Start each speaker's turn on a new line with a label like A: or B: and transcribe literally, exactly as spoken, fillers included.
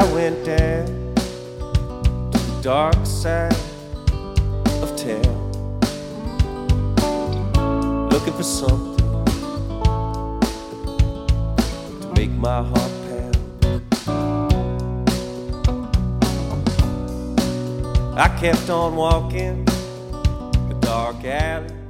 A: I went down to the dark side of town, looking for something to make my heart pound. I kept on walking the dark alley